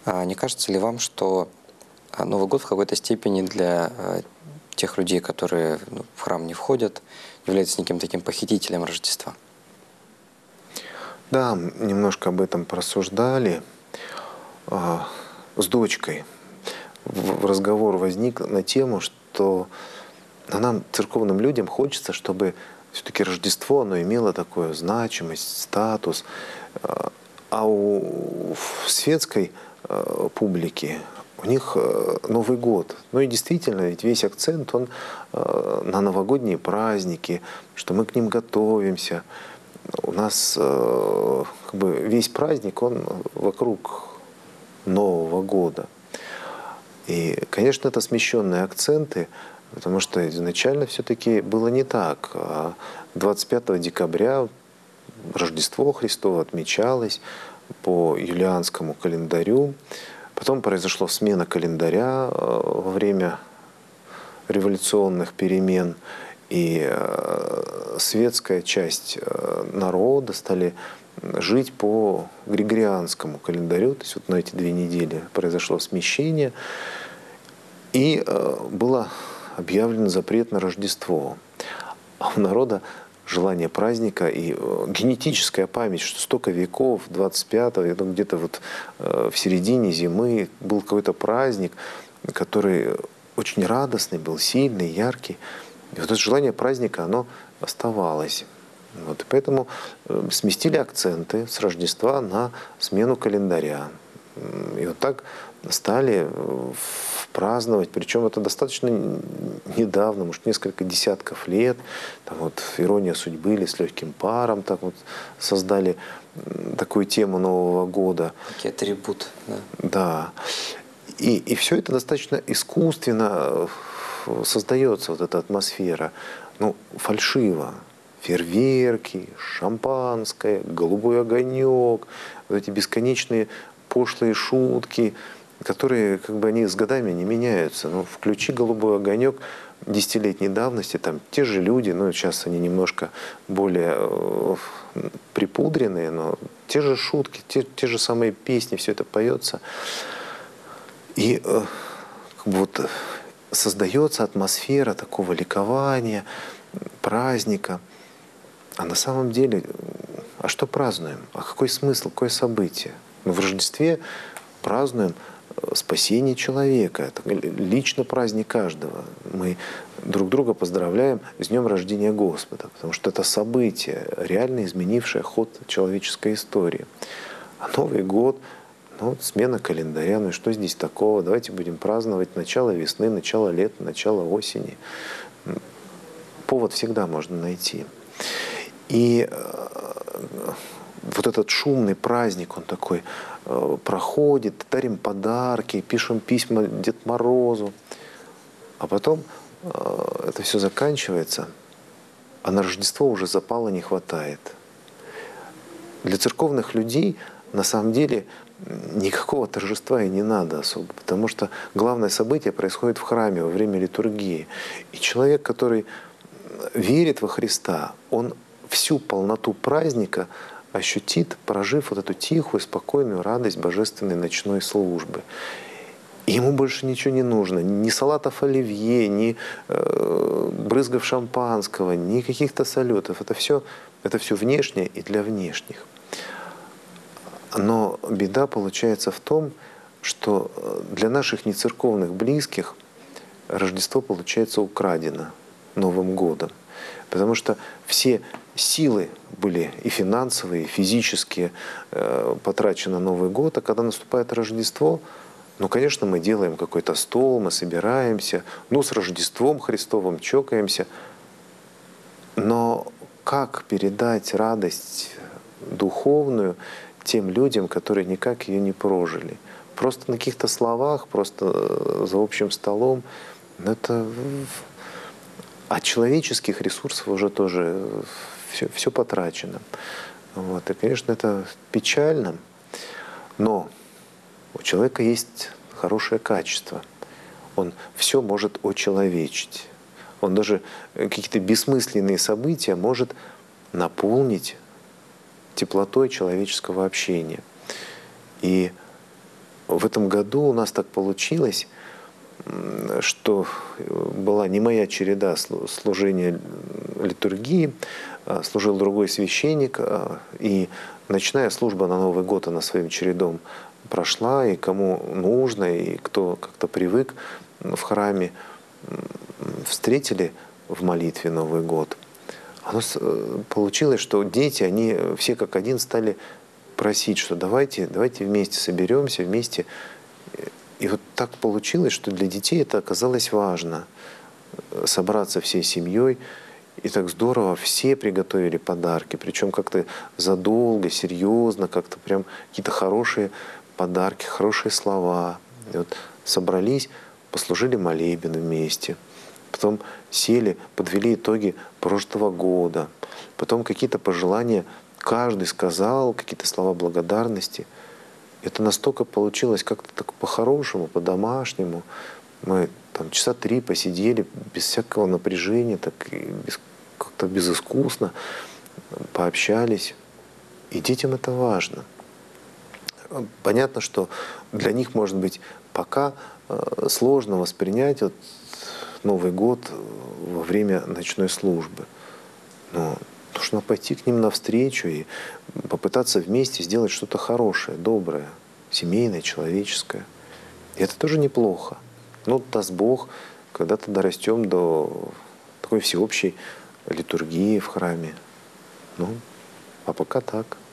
А не кажется ли вам, что Новый год в какой-то степени для тех людей, которые в храм не входят, является неким таким похитителем Рождества? Да, немножко об этом порассуждали с дочкой. Разговор возник на тему, что нам, церковным людям, хочется, чтобы все-таки Рождество, оно имело такую значимость, статус. А у светской публики у них Новый год. Ну и действительно, ведь весь акцент, он на новогодние праздники, что мы к ним готовимся. У нас как бы весь праздник, он вокруг Нового года. И, конечно, это смещенные акценты, потому что изначально все-таки было не так. 25 декабря Рождество Христово отмечалось по юлианскому календарю. Потом произошла смена календаря во время революционных перемен. И светская часть народа стали жить по григорианскому календарю. То есть вот на эти 2 недели произошло смещение. И было объявлен запрет на Рождество. А у народа желание праздника и генетическая память, что столько веков, 25-го, где-то вот в середине зимы был какой-то праздник, который очень радостный был, сильный, яркий. И вот это желание праздника, оно оставалось. Вот. И поэтому сместили акценты с Рождества на смену календаря. И вот так стали праздновать, причем это достаточно недавно, может, несколько десятков лет. Там вот «Ирония судьбы» или «С легким паром» так вот создали такую тему Нового года. Такие атрибут, да. Да. И все это достаточно искусственно создается, вот эта атмосфера. Ну, фальшиво. Фейерверки, шампанское, голубой огонек, вот эти бесконечные пошлые шутки, которые как бы они с годами не меняются. Ну, включи голубой огонек 10-летней давности, там те же люди, ну сейчас они немножко более припудренные, но те же шутки, те же самые песни, все это поется. И как бы вот создается атмосфера такого ликования, праздника. А на самом деле, а что празднуем? А какой смысл, какое событие? Мы в Рождестве празднуем спасение человека. Это лично праздник каждого. Мы друг друга поздравляем с днем рождения Господа, потому что это событие, реально изменившее ход человеческой истории. А Новый год, ну, смена календаря, ну и что здесь такого? Давайте будем праздновать начало весны, начало лета, начало осени. Повод всегда можно найти. И вот этот шумный праздник, он такой проходит, дарим подарки, пишем письма Деду Морозу. А потом это все заканчивается, а на Рождество уже запала не хватает. Для церковных людей на самом деле никакого торжества и не надо особо, потому что главное событие происходит в храме во время литургии. И человек, который верит во Христа, он всю полноту праздника ощутит, прожив вот эту тихую, спокойную радость божественной ночной службы. И ему больше ничего не нужно. Ни салатов оливье, ни брызгов шампанского, ни каких-то салютов. Это все внешнее и для внешних. Но беда получается в том, что для наших нецерковных близких Рождество получается украдено Новым годом. Потому что все силы были и финансовые, и физические потрачены на Новый год, а когда наступает Рождество, ну, конечно, мы делаем какой-то стол, мы собираемся, ну, с Рождеством Христовым чокаемся. Но как передать радость духовную тем людям, которые никак ее не прожили? Просто на каких-то словах, просто за общим столом. Это... А человеческих ресурсов уже тоже все потрачено. Вот. И, конечно, это печально, но у человека есть хорошее качество. Он все может очеловечить. Он даже какие-то бессмысленные события может наполнить теплотой человеческого общения. И в этом году у нас так получилось, что была не моя череда служения литургии, служил другой священник, и ночная служба на Новый год, она своим чередом прошла, и кому нужно, и кто как-то привык в храме, встретили в молитве Новый год. Получилось, что дети, они все как один стали просить, что давайте вместе соберемся, вместе. И вот так получилось, что для детей это оказалось важно. Собраться всей семьей. И так здорово, все приготовили подарки. Причем как-то задолго, серьезно, как-то прям какие-то хорошие подарки, хорошие слова. И вот собрались, послужили молебен вместе. Потом сели, подвели итоги прошлого года. Потом какие-то пожелания каждый сказал, какие-то слова благодарности. Это настолько получилось как-то так по-хорошему, по-домашнему. Мы там часа 3 посидели без всякого напряжения, так как-то безыскусно пообщались. И детям это важно. Понятно, что для них, может быть, пока сложно воспринять вот Новый год во время ночной службы. Но нужно пойти к ним навстречу и попытаться вместе сделать что-то хорошее, доброе, семейное, человеческое. И это тоже неплохо. Ну, даст Бог, когда-то дорастем до такой всеобщей литургии в храме. Ну, а пока так.